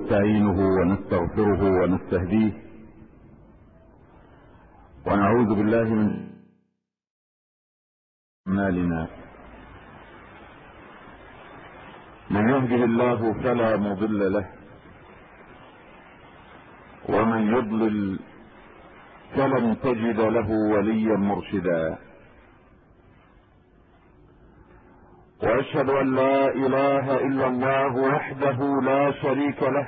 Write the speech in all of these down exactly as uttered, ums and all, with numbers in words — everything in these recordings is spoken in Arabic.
ونستعينه ونستغفره ونستهديه ونعوذ بالله من أعمالنا. من يهده الله فلا مضل له ومن يضلل فلن تجد له وليا مرشدا. واشهد ان لا اله الا الله وحده لا شريك له،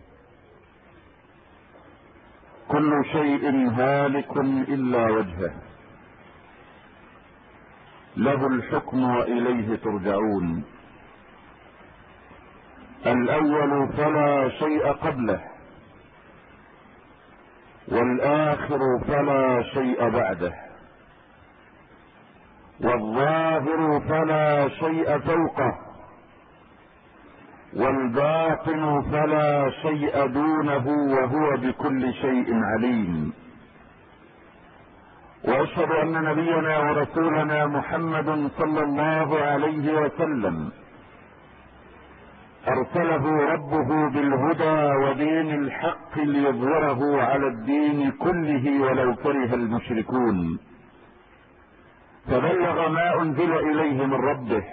كل شيء هالك الا وجهه، له الحكم واليه ترجعون. الاول فلا شيء قبله، والاخر فلا شيء بعده، والظاهر فلا شيء فوقه، والباطن فلا شيء دونه، وهو بكل شيء عليم. واشهد ان نبينا ورسولنا محمد صلى الله عليه وسلم ارسله ربه بالهدى ودين الحق ليظهره على الدين كله ولو كره المشركون، فبلغ ما انزل اليه من ربه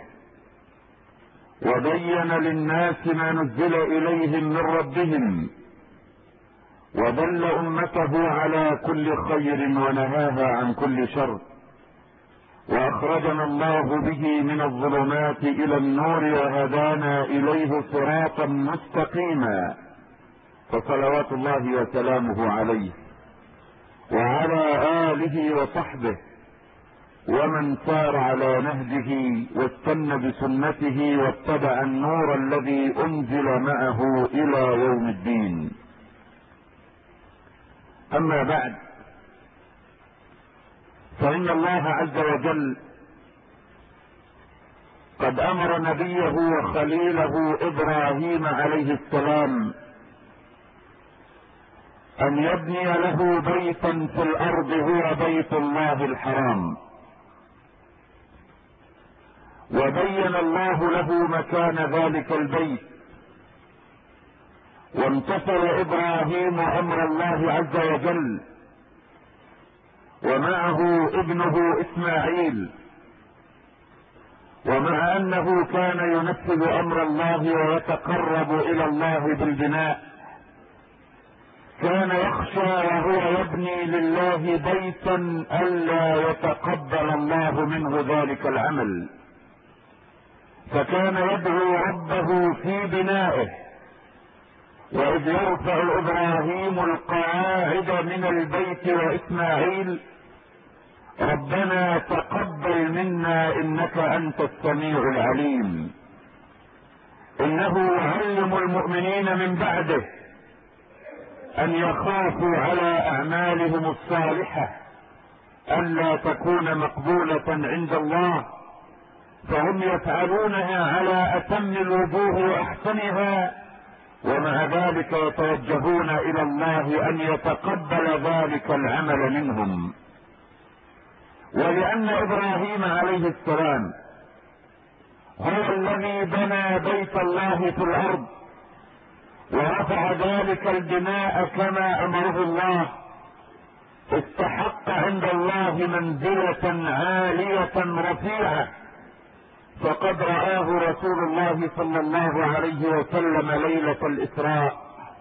وبين للناس ما نزل اليهم من ربهم، ودل امته على كل خير ونهاها عن كل شر، واخرجنا الله به من الظلمات الى النور وهدانا اليه صراطا مستقيما. فصلوات الله وسلامه عليه وعلى اله وصحبه ومن سار على نهجه واستنى بسنته واتبع النور الذي انزل معه الى يوم الدين. اما بعد، فان الله عز وجل قد امر نبيه وخليله ابراهيم عليه السلام ان يبني له بيتا في الارض هو بيت الله الحرام، وبين الله له مكان ذلك البيت، وامتثل ابراهيم امر الله عز وجل ومعه ابنه اسماعيل. ومع انه كان ينفذ امر الله ويتقرب الى الله بالبناء، كان يخشى وهو يبني لله بيتا الا يتقبل الله منه ذلك العمل، فكان يدعو ربه في بنائه. واذ يرفع ابراهيم القواعد من البيت واسماعيل ربنا تقبل منا انك انت السميع العليم. انه يعلم المؤمنين من بعده ان يخافوا على اعمالهم الصالحة الا تكون مقبولة عند الله، فهم يفعلونها على اتم الوجوه واحسنها، ومع ذلك يتوجهون الى الله ان يتقبل ذلك العمل منهم. ولان ابراهيم عليه السلام هو الذي بنى بيت الله في الارض ورفع ذلك البناء كما امره الله، استحق عند الله منزلة عالية رفيعة، فقد رآه رسول الله صلى الله عليه وسلم ليلة الإسراء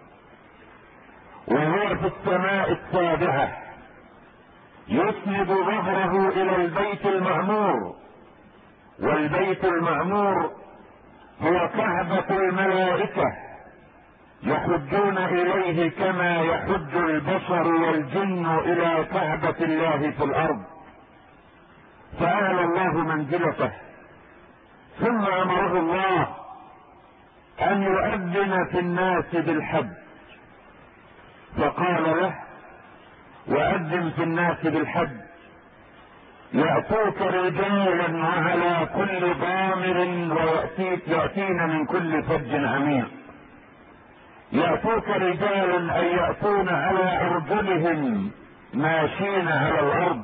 وهو في السماء السابعة يسند ظهره إلى البيت المعمور. والبيت المعمور هو كعبة الملائكة، يحجون إليه كما يحج البشر والجن إلى كعبة الله في الأرض، فأعلى الله منزلته. ثم امره الله ان يؤذن في الناس بالحج، فقال له واذن في الناس بالحج يأتوك رجالا وعلى كل ضامر ويأتيك يأتين من كل فج عميق. يأتوك رجالا اي يأتون على ارجلهم ماشين على الارض،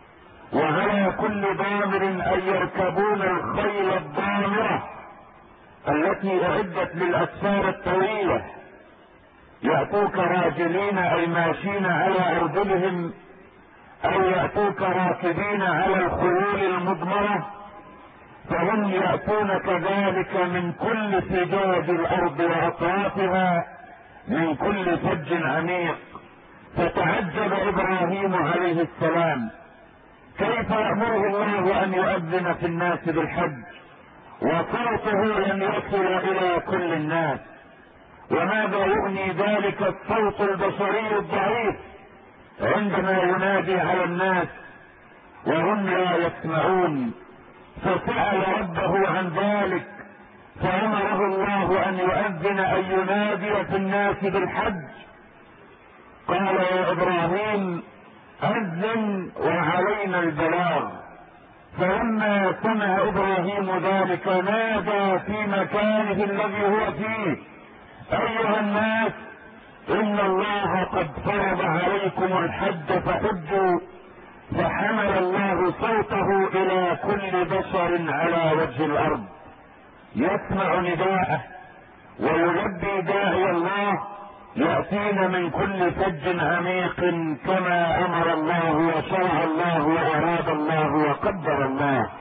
وعلى كل ضامر ان يركبون الخيل الضامرة التي اعدت للاسفار الطويلة يأتوك راجلين اي ماشين على ارجلهم او يأتوك راكبين على الخيول المضمرة، فهم يأتون كذلك من كل فجاج الارض واطرافها من كل فج عميق. فتعجب ابراهيم عليه السلام كيف يأمره الله ان يؤذن في الناس بالحج وصوته لم يصل الى كل الناس، وماذا يغني ذلك الصوت البشري الضعيف عندما ينادي على الناس وهم لا يسمعون. فسأل ربه عن ذلك فأمره الله أن يؤذن أن ينادي في الناس بالحج. قال يا إبراهيم أذن وعلينا البلاغ. فلما سمع إبراهيم ذلك نادى في مكانه الذي هو فيه أيها الناس إن الله قد فرض عليكم الحج فحجوا. فحمل الله صوته إلى كل بشر على وجه الأرض يسمع نداءه ويلبي داعي الله يأتين من كل فج عميق كما أمر الله وشرع الله وأراد الله وقدر الله.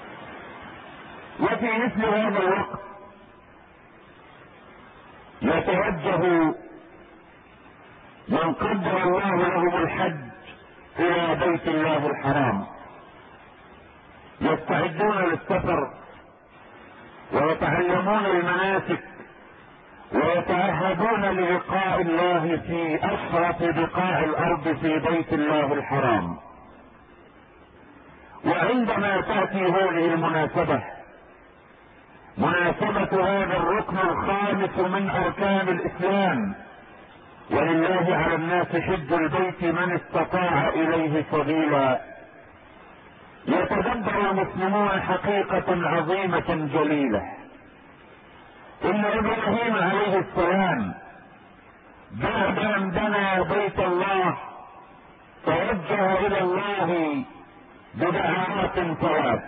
وفي مثل هذا الوقت يتوجه من قدر الله لهم الحج الى بيت الله الحرام، يستعدون للسفر ويتعلمون المناسك ويتعهدون للقاء الله في اشرف بقاع الارض في بيت الله الحرام. وعندما تأتي هذه المناسبة مناسبة هذا الركن الخامس من اركان الاسلام، ولله على الناس حج البيت من استطاع اليه سبيلا، يتدبر المسلمون حقيقة عظيمة جليلة. ان ابراهيم عليه السلام بعد ان بنى بيت الله توجه الى الله بدعوات ثلاث،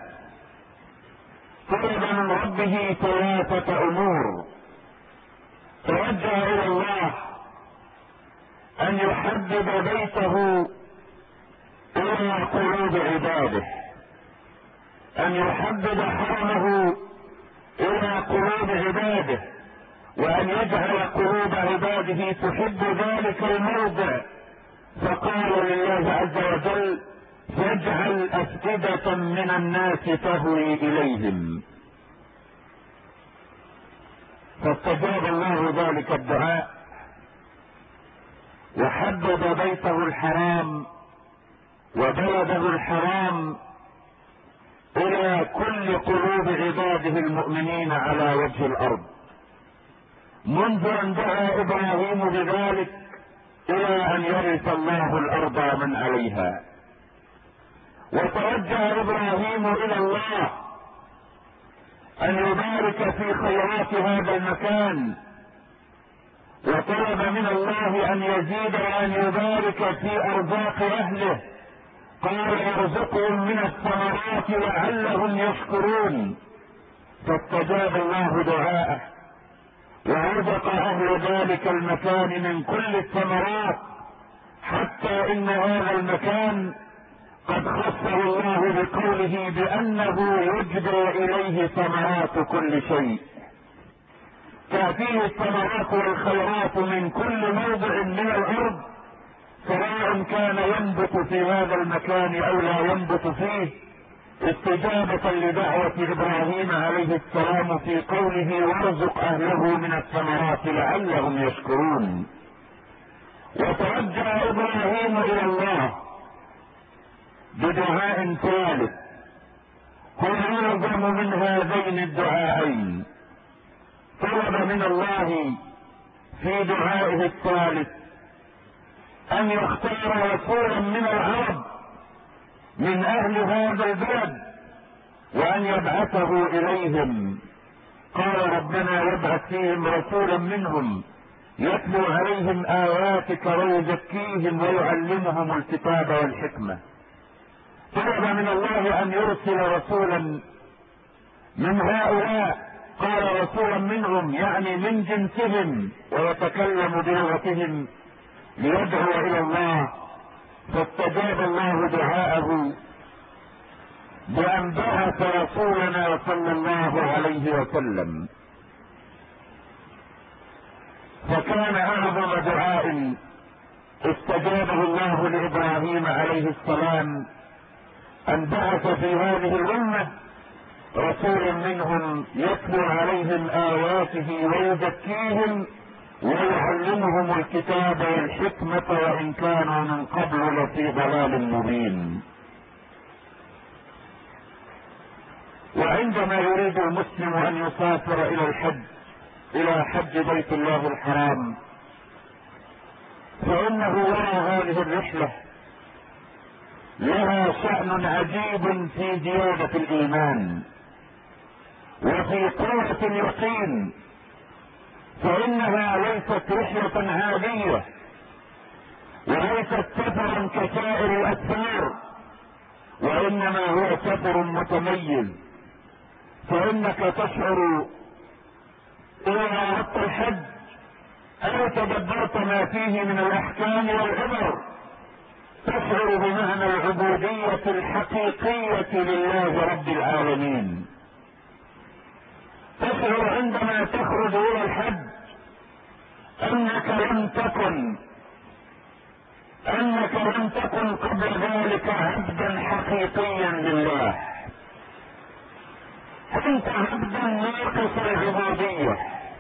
طلب من ربه ثلاثة امور. توجه الى الله ان يحبب بيته الى قلوب عباده، ان يحبب حرمه الى قلوب عباده، وان يجعل قلوب عباده تحب ذلك الموضع. فقال لله عز وجل فاجعل افئدة من الناس تهوي اليهم. فاستجاب الله ذلك الدعاء وحبب بيته الحرام وبلده الحرام الى كل قلوب عباده المؤمنين على وجه الارض، منذ ان دعا ابراهيم بذلك الى ان يرث الله الارض من عليها. وتوجه ابراهيم الى الله ان يبارك في خيرات هذا المكان، وطلب من الله ان يزيد وان يبارك في ارزاق اهله. قال يرزقهم من الثمرات لعلهم يشكرون. فاستجاب الله دعاءه ورزق اهل ذلك المكان من كل الثمرات، حتى ان هذا المكان قد خصه الله بقوله بانه يجبى اليه ثمرات كل شيء. تأتيه الثمرات والخيرات من كل موضع من الارض، سواء كان ينبت في هذا المكان او لا ينبت فيه، استجابة لدعوة ابراهيم عليه السلام في قوله وارزق اهله من الثمرات لعلهم يشكرون. وتوجه ابراهيم الى الله بدعاء ثالث هو اعظم من هذين الدعاءين. طلب من الله في دعائه الثالث ان يختار رسولا من العرب من اهل هذا البلد وان يبعثه اليهم. قال ربنا وابعث فيهم رسولا منهم يتلو عليهم اياتك ويزكيهم ويعلمهم الكتاب والحكمة. طلب من الله ان يرسل رسولا من هؤلاء قال رسولا منهم يعني من جنسهم ويتكلم بلغتهم ليدعو الى الله، فاستجاب الله دعاءه بأن بعث رسولنا صلى الله عليه وسلم. فكان اعظم دعاء استجابه الله لابراهيم عليه السلام ان بعث في هذه الامة رسول منهم يتلو عليهم اياته ويزكيهم ويعلمهم الكتاب والحكمة وان كانوا من قبل لفي ضلال مبين. وعندما يريد المسلم ان يسافر الى الحج الى حج بيت الله الحرام فانه يرى هذه الرحلة لها شأن عجيب في زيادة الايمان وفي قوة اليقين، فانها ليست رحلة عادية وليست سفرا كسائر الاسفار، وانما هو سفر متميز. فانك تشعر اذا اردت الحج او تدبرت ما فيه من الاحكام والعبر تشعر بمعنى العبودية الحقيقية لله رب العالمين. تشعر عندما تخرج الى الحج انك لم تكن انك لم تكن قبل ذلك عبدا حقيقيا لله، انت عبدا ناقص العبودية.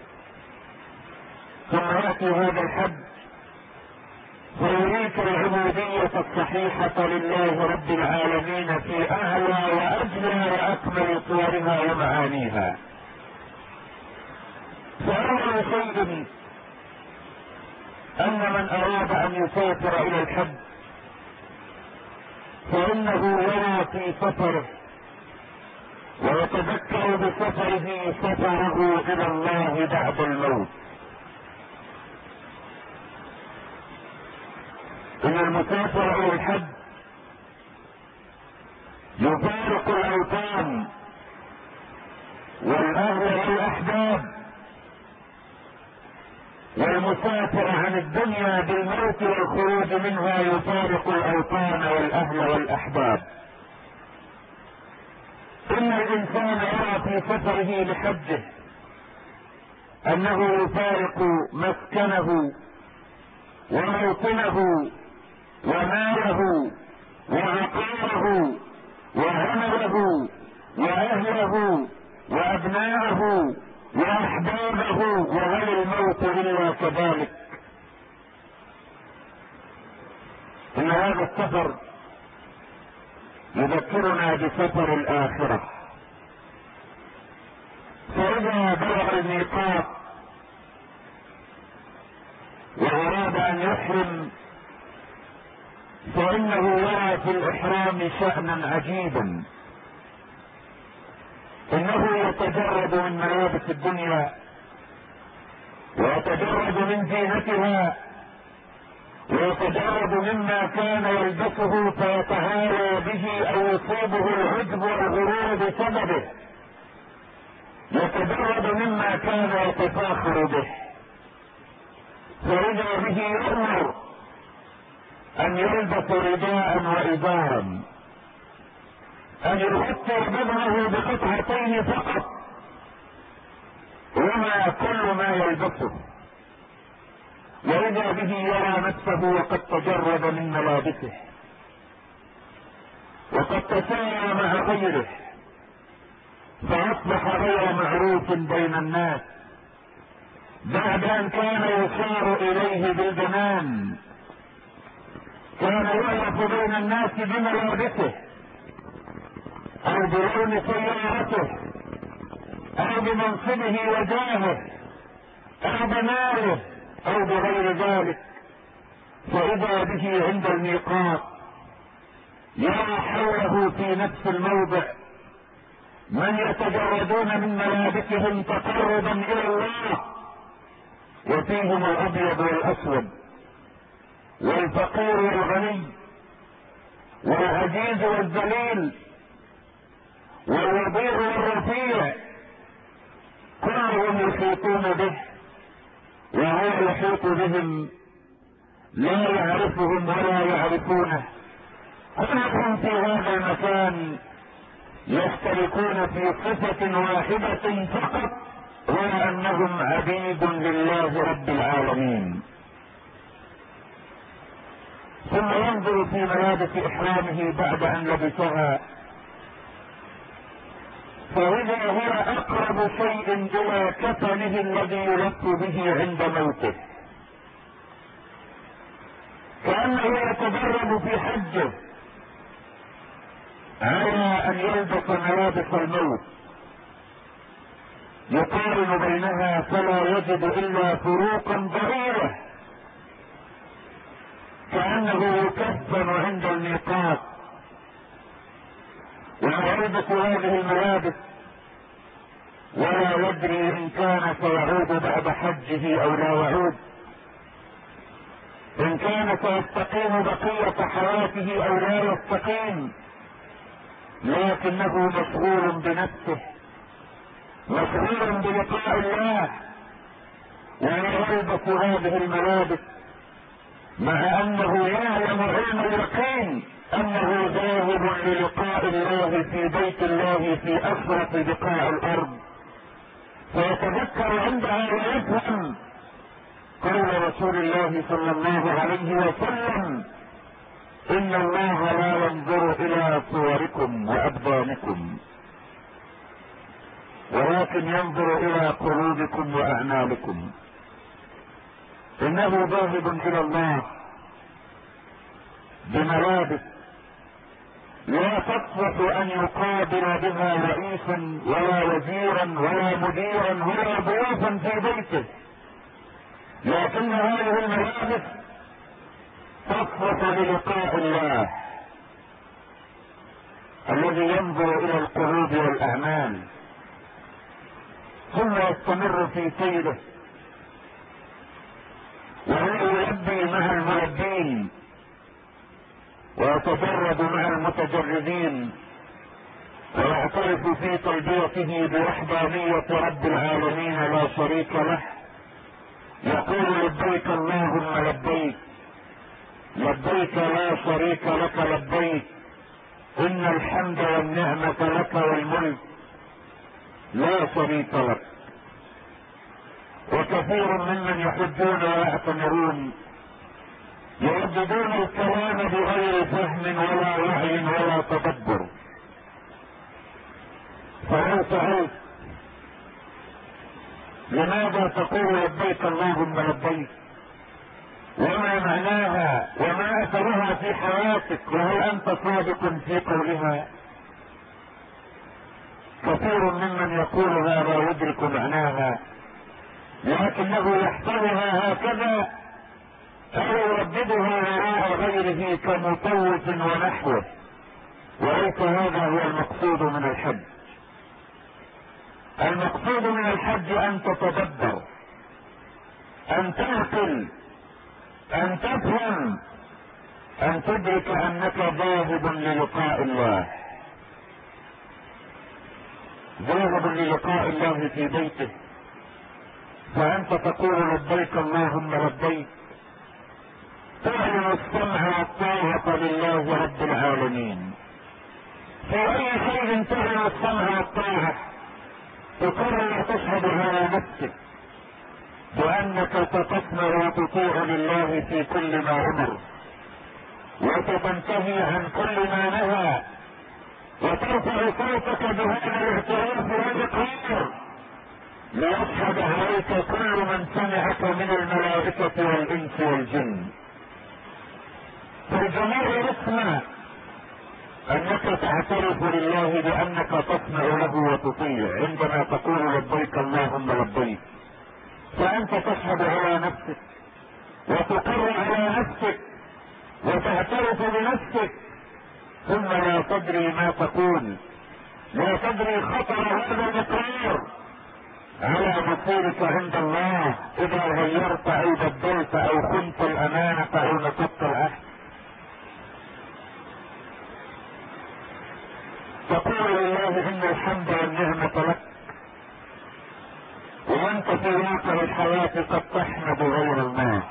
ثم يأتي هذا الحج فيريك العبودية الصحيحة لله رب العالمين في اعلى واجلى واكمل صورها ومعانيها. فأول شيء ان من اراد ان يسافر الى الحج فانه يرى في سفره ويتذكر بسفره سفره الى الله بعد الموت. ان المسافر الى الحج يفارق الاوطان والاهل والاحباب، والمسافر عن الدنيا بالموت والخروج منها يفارق الاوطان والاهل والاحباب. ان الانسان يرى في سفره لحجه انه يفارق مسكنه وموطنه وماله وعقاره وعمله واهله وابناءه واحبابه، وهل الموت الا كذلك؟ ان هذا السفر يذكرنا بسفر الاخرة. فاذا بلغ الميقات واراد ان يحرم فانه يرى في الاحرام شأنا عجيبا. انه يتجرد من ملابس الدنيا ويتجرد من زينتها ويتجرد مما كان يلبسه فيتهاوى به او يصيبه العجب والغرور بسببه، يتجرد مما كان يتفاخر به. فإذا به يؤمر ان يلبس رداء وازارا، ان يغطي بدنه بقطعتين فقط وما كل ما يلبسه. واذا به يرى نفسه وقد تجرد من ملابسه وقد تساوى مع غيره فاصبح غير معروف بين الناس بعد ان كان يشار اليه بالجنان. كان يعرف بين الناس بملابسه او بلون سيارته او بمنصبه وجاهه او بماله او بغير ذلك. فاذا به عند الميقات يرى حوله في نفس الموضع من يتجردون من ملابسهم تقربا الى الله، وفيهم الابيض والاسود والفقير والغني والعزيز والذليل والوضيع والرفيع كلهم يحيطون به وهو يحيط بهم، لا يعرفهم ولا يعرفونه. كلهم في هذا المكان يشتركون في صفة واحدة فقط، وأنهم عبيد لله رب العالمين. ثم ينظر في ملابس إحرامه بعد أن لبسها، فإذا هي أقرب شيء إلى كفنه الذي يلف به عند موته، كأنه يتدرب في حجه على أن يلبس ملابس الموت، يقارن بينها فلا يجد إلا فروقا ضئيلة، كأنه يكفن عند الميقات ويلبس هذه الملابس ولا يدري إن كان سيعود بعد حجه أو لا يعود، إن كان سيستقيم بقية حياته أو لا يستقيم، لكنه مشغول بنفسه، مشغول بلقاء الله، ويلبس هذه الملابس مع أنه يعلم علم اليقين أنه ذاهب للقاء الله في بيت الله في أشرف بقاع الأرض. فيتذكر عندها ويفهم قول رسول الله صلى الله عليه وسلم: إن الله لا ينظر إلى صوركم وأبدانكم ولكن ينظر إلى قلوبكم وأعمالكم. إنه ذاهب إلى الله بملابس لا تصلح أن يقابل بها رئيسا ولا وزيرا ولا مديرا ولا ضيوفا في بيته، لكن هذه الملابس تصلح للقاء الله الذي ينظر إلى القلوب والأعمال. ثم يستمر في سيره وهو يلبي مع الملبين ويتجرد مع المتجردين، ويعترف في تلبيته بوحدانية رب العالمين لا شريك له. يقول: لبيك اللهم لبيك، لبيك لا شريك لك لبيك، إن الحمد والنعمة لك والملك لا شريك لك. وكثير ممن يحجون ويعتمرون يرددون الكلام بغير فهم ولا وعي ولا تدبر. فلو سألت لماذا تقول لبيك اللهم لبيك، وما معناها وما اثرها في حياتك، وهل انت صادق في قولها؟ كثير ممن يقول هذا يدرك معناها لكنه يحفظها هكذا او يرددها وراء غيره كمطوف ونحوه، وليس هذا هو المقصود من الحج. المقصود من الحج ان تتدبر، ان تعقل، ان تفهم، ان تدرك انك ذاهب للقاء الله، ذاهب للقاء الله في بيته. فانت تقول لبيك اللهم لبيك، تعلن السمع والطاعة لله رب العالمين. في اي شيء تعلن السمع والطاعة تقرر تشهد على نفسك بانك ستسمع وتطيع لله في كل ما امر، وستنتهي عن كل ما نهى، وترفع صوتك بهذا الاعتراف والاقرار ليشهد عليك كل من سمعك من الملائكة والانس والجن. فالجميع يسمع انك تعترف لله بانك تسمع له وتطيع عندما تقول لبيك اللهم لبيك. فانت تشهد على نفسك وتقر على نفسك وتعترف بنفسك، ثم لا تدري ما تقول، لا تدري خطر هذا الاقرار على مصيرك عند الله اذا غيرت او بدلت او خنت الامانة او نقضت العهد. تقول لله ان الحمد والنعمة لك، وانت في واقع الحياة قد تحمد غير الله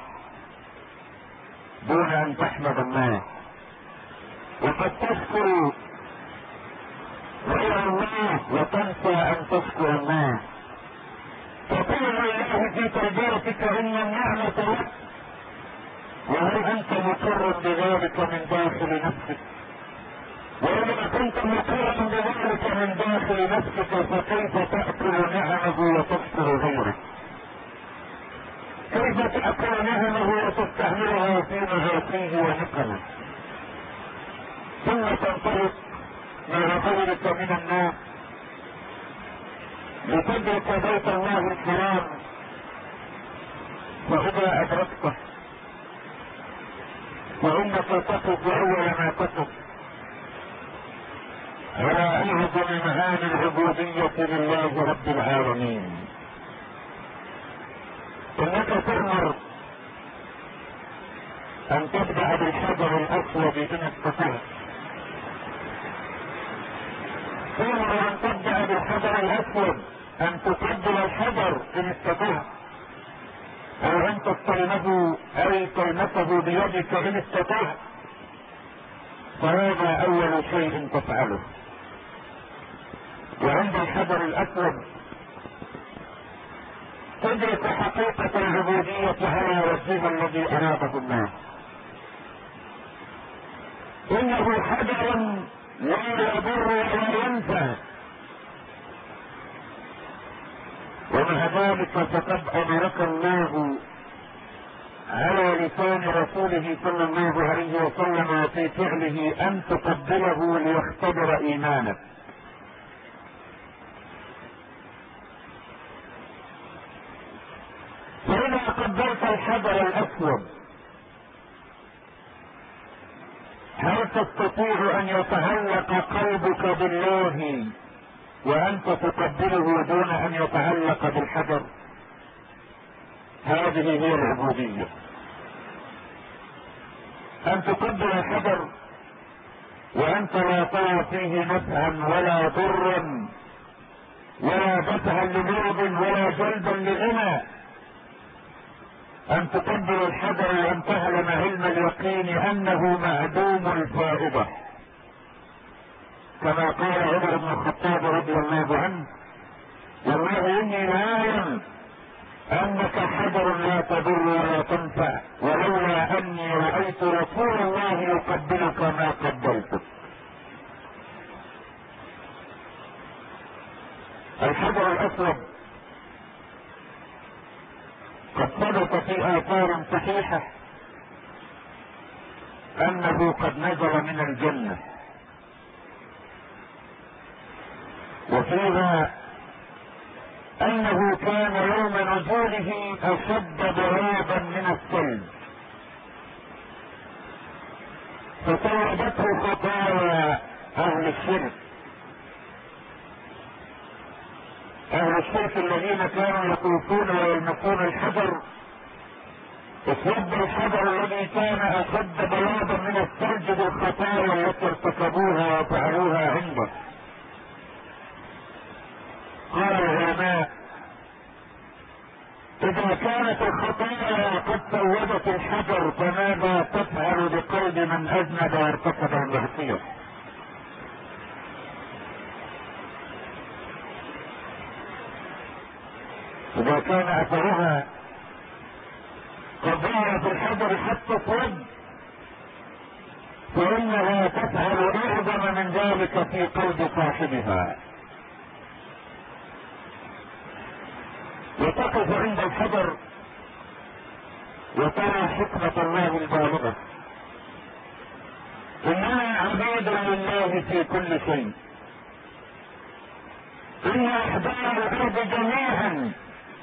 دون ان تحمد الله، وقد تشكر غير الله وتنسى ان تشكر الله. تقول الله في تربيتك ان النعمة لك، وهل انت مقر بذلك من داخل نفسك؟ وإذا كنت مقرا بذلك من داخل نفسك فكيف تأكل نعمه وتشكر غيره؟ كيف تأكل نعمه وتستعملها في مجاسيه ونقمه؟ ثم تنطلق مع غيرك من الناس لتدرك بيت الله الحرام، فإذا أدركته فإنك تقف أول ما تقف على أعظم معاني العبودية لله رب العالمين. إنك تأمر أن تبدأ بالحجر الأسود إن استطعت، تأمر أن تبدأ بالحجر الأسود، أن تقبل الحجر إن استطعت، أو أن تستلمه أي تلمسه بيدك إن استطعت، فهذا أول شيء تفعله. وعند الحجر الأسود تدرك حقيقة العبودية على وجهها الذي أراده الله. إنه حجر لا يضر ولا ينفع، ومع ذلك فقد أمرك الله على لسان رسوله صلى الله عليه وسلم في فعله أن تقبله ليختبر إيمانك. فإذا قبلت الحجر الأسود هل تستطيع أن يتعلق قلبك بالله وأنت تقبله دون أن يتعلق بالحجر؟ هذه هي العبودية، أن تقبل الحجر وأنت لا ترى فيه نفعا ولا ضرا ولا دفعا لمرض ولا جلبا لغنى، أن تقبل الحجر وأن تعلم علم اليقين أنه معدوم الفائدة، كما قال عمر بن الخطاب رضي الله عنه: والله إني لأعلم أنك حجر لا تضر ولا تنفع، ولولا أني رأيت رسول الله يقبلك ما قبلتك. الحجر الأسود قد ثبت في آثار صحيحة أنه قد نزل من الجنة، وفيها أنه كان يوم نزوله أشد ضرابا من الثلج، فصابته خطايا أهل الشرك، أهل الشرك الذين كانوا يطوفون ويلمسون الحجر، اسود الحجر الذي كان أشد بياضا من الثلج بالخطايا التي ارتكبوها وفعلوها عنده. قال العلماء: إذا كانت الخطايا قد سودت الحجر فماذا تفعل بقلب من أذنب وارتكب المعصية؟ إذا كان أثرها قد ظهر في الحجر حتى اسود فإنها تفعل أعظم من ذلك في قلب صاحبها. وتقف عند الحجر وترى حكمة الله البالغة: إننا عبيد لله في كل شيء، إن أحبار الأرض جميعا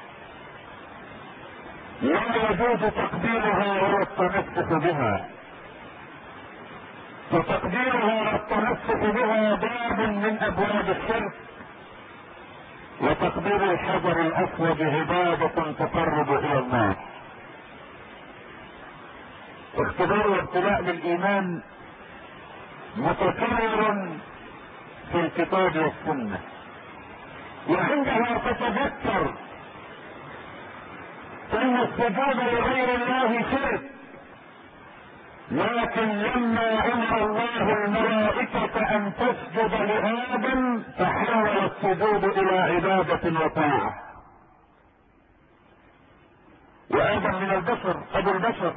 لا يجوز تقديرها ولا التمسك بها، فتقديرها والتمسك بها باب من أبواب الشرك، وتقدير الحجر الأسود عبادة تقرب إلى الله. اختبار وابتلاء للإيمان متكرر في الكتاب والسنة، وعندها تتذكر ان السجود لغير الله شرك، لكن لما امر الله الملائكة ان تسجد لآدم تحول السجود الى عبادة وطاعة. وآدم من البشر، ابو البشر.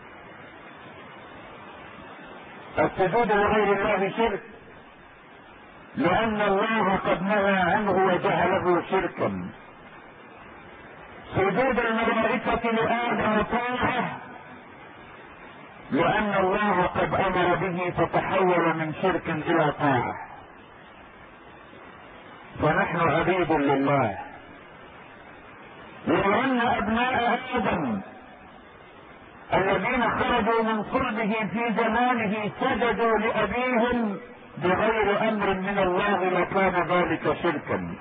السجود لغير الله شرك لان الله قد نهى عنه وجعله شركا. سجود الملائكة لآدم طاعة لان الله قد امر به فتحول من شرك الى طاعة. فنحن عبيد لله. ولو ان ابناء ادم الذين خرجوا من صلبه في زمانه سجدوا لابيهم بغير امر من الله لكان ذلك شركا.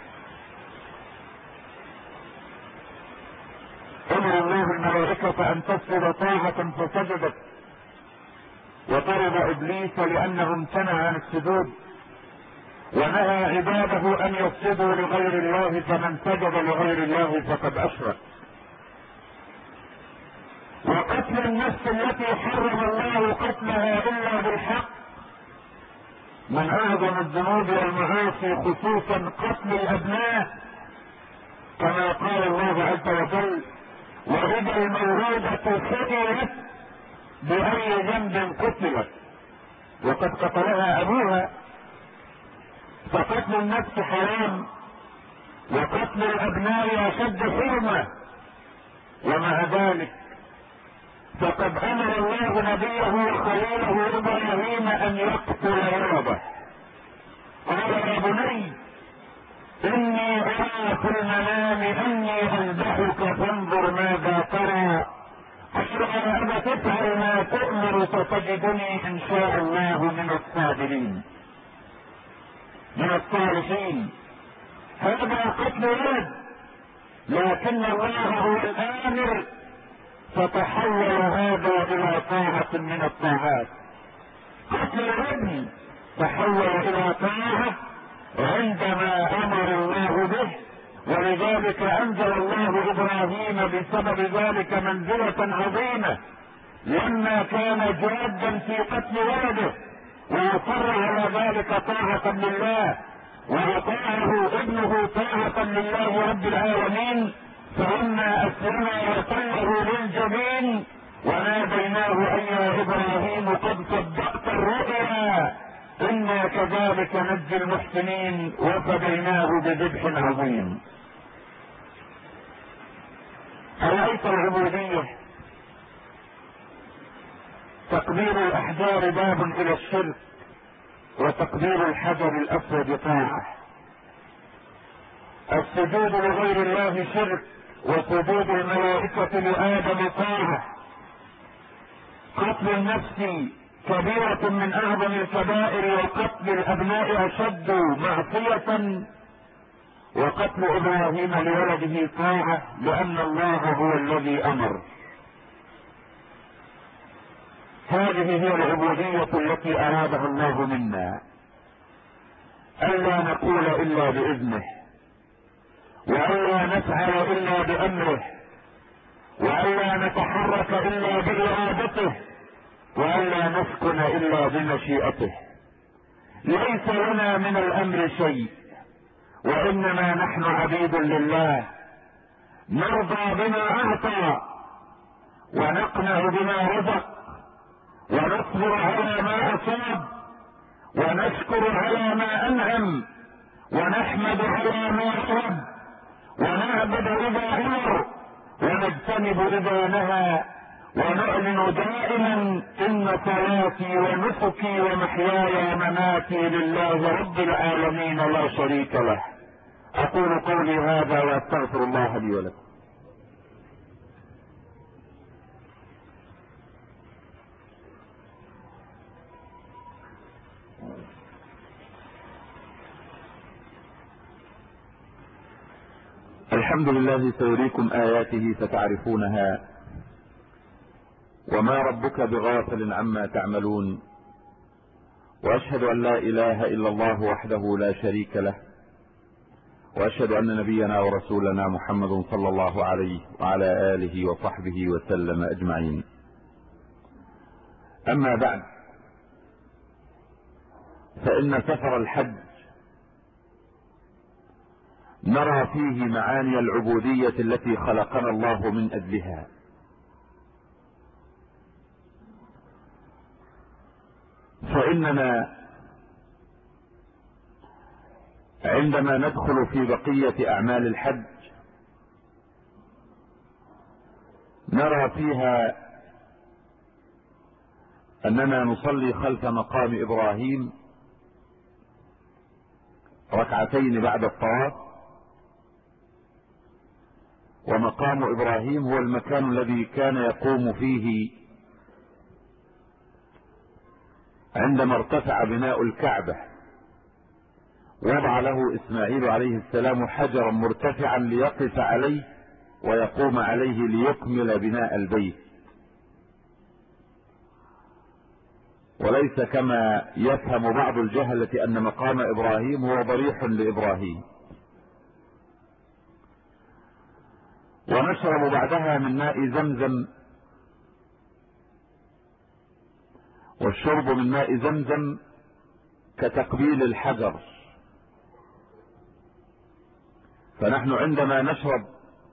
امر الله الملائكة ان تسجد طاعة فسجدت، وطرد ابليس لانه امتنع عن السجود، ونهى عباده ان يسجدوا لغير الله، فمن سجد لغير الله فقد اشرك. وقتل النفس التي حرم الله قتلها الا بالحق من اعظم الذنوب والمعاصي، خصوصا قتل الابناء، كما قال الله عز وجل: واذا الموءودة سئلت باي ذنب قتلت، وقد قتلها ابوها. فقتل النفس حرام، وقتل الابناء اشد حرمة. ومع ذلك فقد امر الله نبيه وخليله ابراهيم ان يقتل ولده. قال: يا بني اني ارى في المنام اني اذبحك فانظر ماذا ترى، قال: يا ابت افعل ما تؤمر ستجدني ان شاء الله من الصابرين من الصالحين. هذا قتل ولد، لكن الله هو الامر، فتحول هذا الى طاعة من الطاعات. قتل الابن تحول الى طاعة عندما امر الله به، ولذلك انزل الله ابراهيم بسبب ذلك منزلة عظيمة، لما كان جادا في قتل ولده واصر على ذلك طاعة لله، واطاعه ابنه طاعة لله رب العالمين. فلما اسلم وصله للجبين وناديناه: اي يا ابراهيم قد صدقت الرؤيا انا كذلك نجزي المحسنين وفديناه بذبح عظيم. ارايت العبودية؟ تقبيل الاحجار باب الى الشرك، وتقبيل الحجر الاسود طاعة. السجود لغير الله شرك، وسجود الملائكة لآدم طاعة. قتل النفس كبيرة من اعظم الكبائر، وقتل الابناء اشد معصية، وقتل ابراهيم لولده طاعة لان الله هو الذي امر. هذه هي العبودية التي ارادها الله منا، الا نقول الا باذنه، والا نفعل الا بامره، والا نتحرك الا بارادته، والا نسكن الا بمشيئته. ليس لنا من الامر شيء، وانما نحن عبيد لله، نرضى بما اعطى ونقنع بما رزق، ونصبر على ما اصاب، ونشكر على ما انعم، ونحمد على ما حرم، ونعبد اذا امر، ونجتنب اذا نهى، ونعلن دائما ان صلاتي ونسكي ومحياي ومماتي لله رب العالمين لا شريك له. اقول قولي هذا واستغفر الله لي ولكم. الحمد لله سيريكم آياته فتعرفونها، وما ربك بغافل عما تعملون. وأشهد أن لا إله إلا الله وحده لا شريك له، وأشهد أن نبينا ورسولنا محمد صلى الله عليه وعلى آله وصحبه وسلم أجمعين. أما بعد، فإن سفر الحج نرى فيه معاني العبودية التي خلقنا الله من أجلها. فإننا عندما ندخل في بقية أعمال الحج نرى فيها أننا نصلي خلف مقام إبراهيم ركعتين بعد الطواف، ومقام إبراهيم هو المكان الذي كان يقوم فيه عندما ارتفع بناء الكعبة، وضع له إسماعيل عليه السلام حجرا مرتفعا ليقف عليه ويقوم عليه ليكمل بناء البيت، وليس كما يفهم بعض الجهلة أن مقام إبراهيم هو ضريح لإبراهيم. ونشرب بعدها من ماء زمزم، والشرب من ماء زمزم كتقبيل الحجر. فنحن عندما نشرب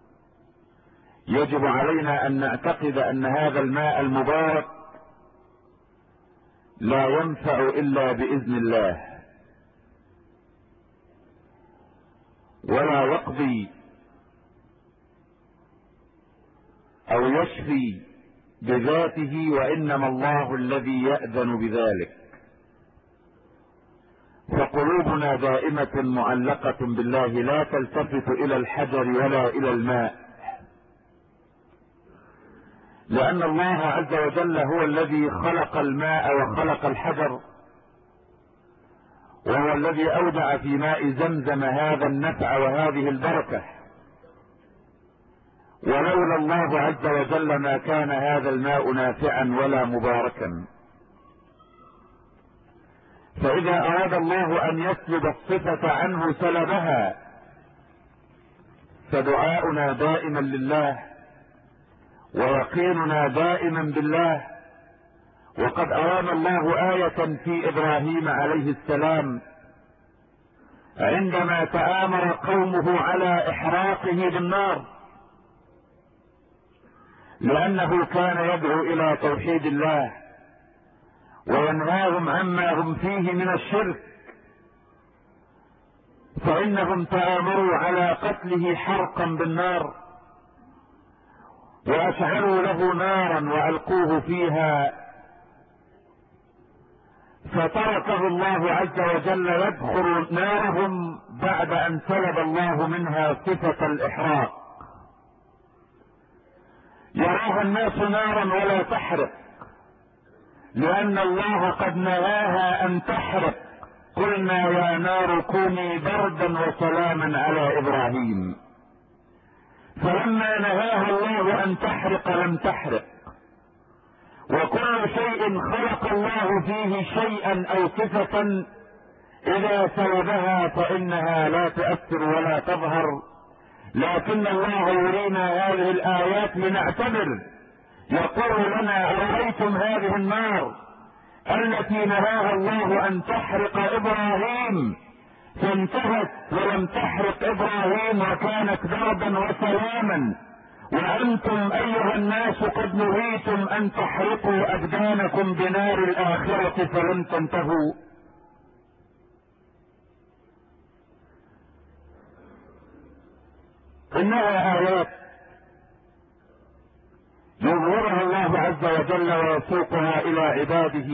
يجب علينا أن نعتقد أن هذا الماء المبارك لا ينفع إلا بإذن الله، ولا يقضي أو يشفي بذاته، وإنما الله الذي يأذن بذلك. فقلوبنا دائمة معلقة بالله، لا تلتفت إلى الحجر ولا إلى الماء، لأن الله عز وجل هو الذي خلق الماء وخلق الحجر، وهو الذي أودع في ماء زمزم هذا النفع وهذه البركة، ولولا الله عز وجل ما كان هذا الماء نافعا ولا مباركا. فإذا أراد الله أن يسلب الصفة عنه سلبها. فدعاؤنا دائما لله، ويقيننا دائما بالله. وقد أرام الله آية في إبراهيم عليه السلام عندما تآمر قومه على إحراقه بالنار، لأنه كان يدعو إلى توحيد الله وينهاهم عما هم فيه من الشرك، فإنهم تآمروا على قتله حرقا بالنار، وأشعلوا له نارا وألقوه فيها، فتركه الله عز وجل يدخل نارهم بعد أن سلب الله منها صفة الإحراق. يراها الناس نارا ولا تحرق، لأن الله قد نهاها أن تحرق. قلنا يا نار كوني بردا وسلاما على إبراهيم، فلما نهاها الله أن تحرق لم تحرق. وكل شيء خلق الله فيه شيئا أو صفة إذا سلبها فإنها لا تؤثر ولا تظهر. لكن الله يرينا هذه الآيات لنعتبر. يقول لنا أرأيتم هذه النار التي نهاها الله أن تحرق إبراهيم، فانتهت ولم تحرق إبراهيم وكانت بردا وسلاما، وأنتم أيها الناس قد نهيتم أن تحرقوا أبدانكم بنار الآخرة فلم تنتهوا. إنها آيات يظهرها الله عز وجل ويسوقها إلى عباده،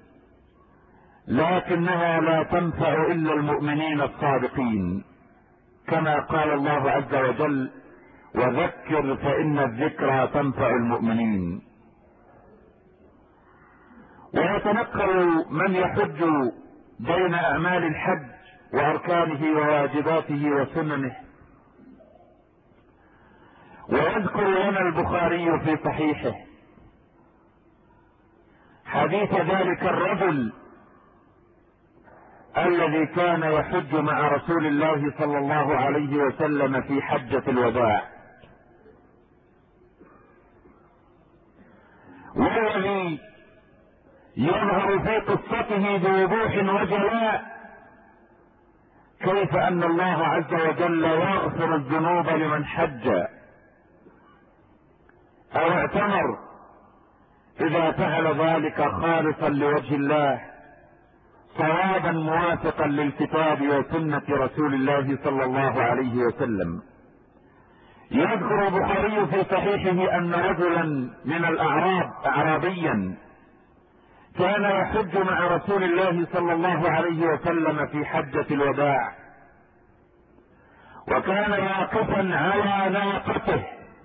لكنها لا تنفع إلا المؤمنين الصادقين، كما قال الله عز وجل: وذكر فإن الذكرى تنفع المؤمنين. ويتنقل من يحج بين أعمال الحج وأركانه وواجباته وسننه. ويذكر لنا البخاري في صحيحه حديث ذلك الرجل الذي كان يحج مع رسول الله صلى الله عليه وسلم في حجة الوداع، والذي يظهر في قصته بوضوح وجلاء كيف ان الله عز وجل يغفر الذنوب لمن حج او اعتمر اذا فعل ذلك خالصا لوجه الله صوابا موافقا للكتاب وسنة رسول الله صلى الله عليه وسلم. يذكر البخاري في صحيحه ان رجلا من الاعراب اعرابيا كان يحج مع رسول الله صلى الله عليه وسلم في حجة الوداع، وكان واقفا على ناقته،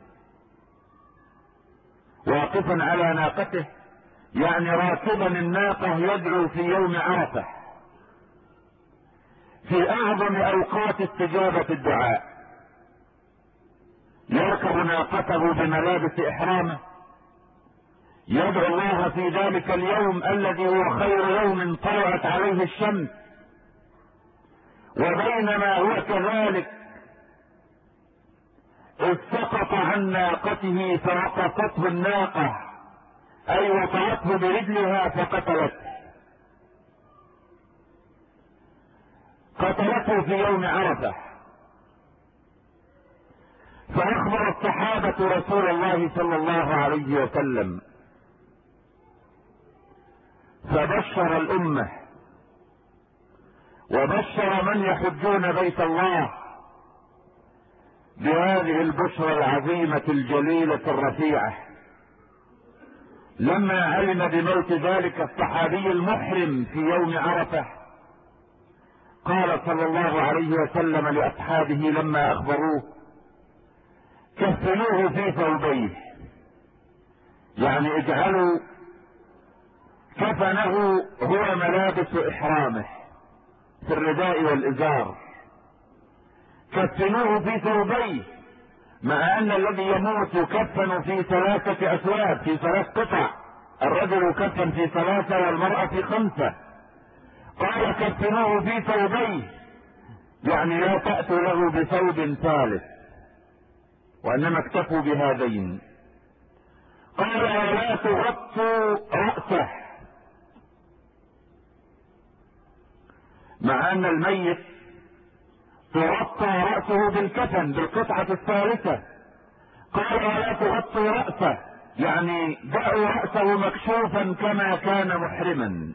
واقفا على ناقته يعني راكبا الناقة يدعو في يوم عرفة في اعظم اوقات استجابة الدعاء، يركب ناقته بملابس احرامه يدعو الله في ذلك اليوم الذي هو خير يوم طلعت عليه الشمس. وبينما هو كذلك إذ سقط عن ناقته فوقفته الناقة اي وطعته برجلها فقتلته قتلته في يوم عرفة. فاخبر الصحابة رسول الله صلى الله عليه وسلم، فبشر الامة وبشر من يحجون بيت الله بهذه البشرى العظيمة الجليلة الرفيعة. لما علم بموت ذلك الصحابي المحرم في يوم عرفة قال صلى الله عليه وسلم لاصحابه لما اخبروه كفنوه في ثوبيه، يعني اجعلوا كفنه هو ملابس احرامه في الرداء والازار، كفنوه في ثوبيه، مع ان الذي يموت يكفن في ثلاثة اثواب في ثلاث قطع، الرجل يكفن في ثلاثة والمرأة في خمسة. قال كفنوه في ثوبيه يعني لا تأتوا له بثوب ثالث وانما اكتفوا بهذين. قال ولا تغطوا رأسه، مع ان الميت تغطى رأسه بالكفن بالقطعة الثالثة. قال ولا تغطوا رأسه يعني دعوا رأسه مكشوفا كما كان محرما.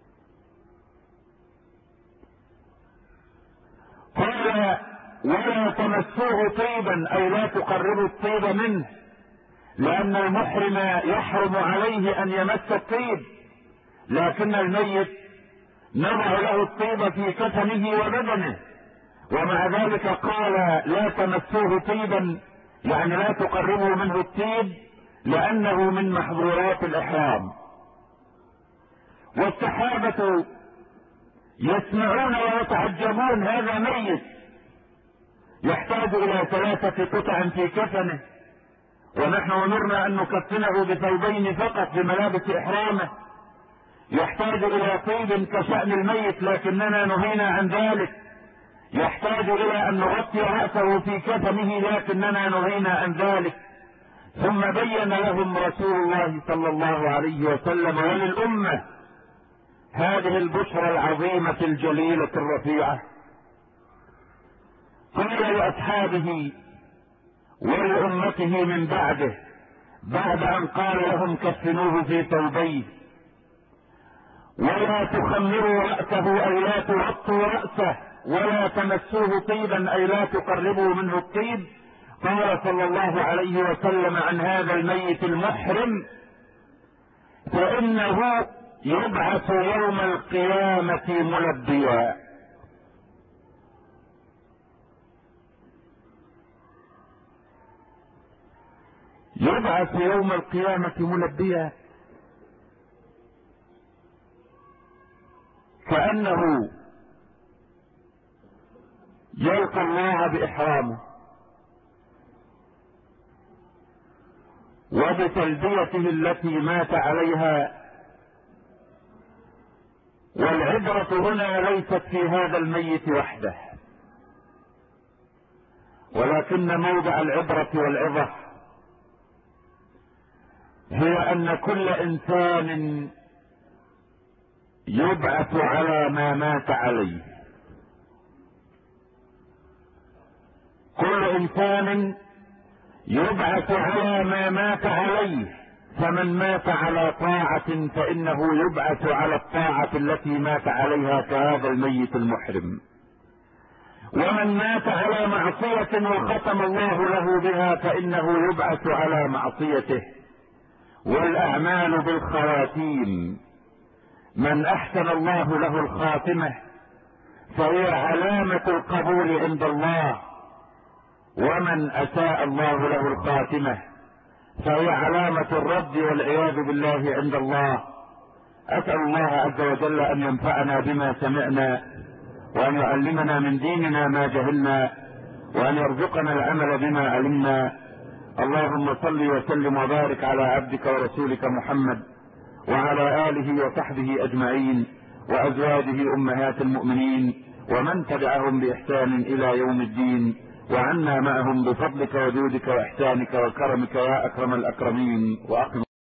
قال ولا تمسوه طيبا اي لا تقربوا الطيب منه، لان المحرم يحرم عليه ان يمس الطيب، لكن الميت نضع له الطيب في كفنه وبدنه، ومع ذلك قال لا تمسوه طيبا يعني لا تقربوا منه الطيب لانه من محظورات الاحرام. والصحابة يسمعون ويتعجبون، هذا ميت يحتاج الى ثلاثة قطع في كفنه ونحن امرنا ان نكفنه بثوبين فقط بملابس احرامه، يحتاج الى طيب كشأن الميت لكننا نهينا عن ذلك، يحتاج الى ان نغطي رأسه في كفنه لكننا نهينا عن ذلك. ثم بين لهم رسول الله صلى الله عليه وسلم وللأمة هذه البشرى العظيمة الجليلة الرفيعة. قال لأصحابه ولأمته من بعده بعد ان قال لهم كفنوه في ثوبيه ولا تخمروا رأسه اي لا تغطوا رأسه ولا تمسوه طيبا اي لا تقربوا منه الطيب. قال صلى الله عليه وسلم عن هذا الميت المحرم فانه يبعث يوم القيامة ملبيا. يبعث يوم القيامة ملبيا كأنه يلقى الله بإحرامه وبتلبيته التي مات عليها والعبرة هنا ليست في هذا الميت وحده، ولكن موضع العبرة والعظة هي ان كل انسان يبعث على ما مات عليه. كل انسان يبعث على ما مات عليه، فمن مات على طاعة فانه يبعث على الطاعة التي مات عليها كهذا الميت المحرم، ومن مات على معصية وختم الله له بها فانه يبعث على معصيته. والاعمال بالخواتيم، من احسن الله له الخاتمة فهي علامة القبول عند الله، ومن اساء الله له الخاتمة فهي علامة الرد والعياذ بالله عند الله. اسأل الله عز وجل ان ينفعنا بما سمعنا، وان يعلمنا من ديننا ما جهلنا، وان يرزقنا العمل بما علمنا. اللهم صل وسلم وبارك على عبدك ورسولك محمد وعلى آله وصحبه أجمعين، وأزواجه أمهات المؤمنين، ومن تبعهم بإحسان إلى يوم الدين، وعنا معهم بفضلك وجودك وإحسانك وكرمك يا أكرم الأكرمين. وأقم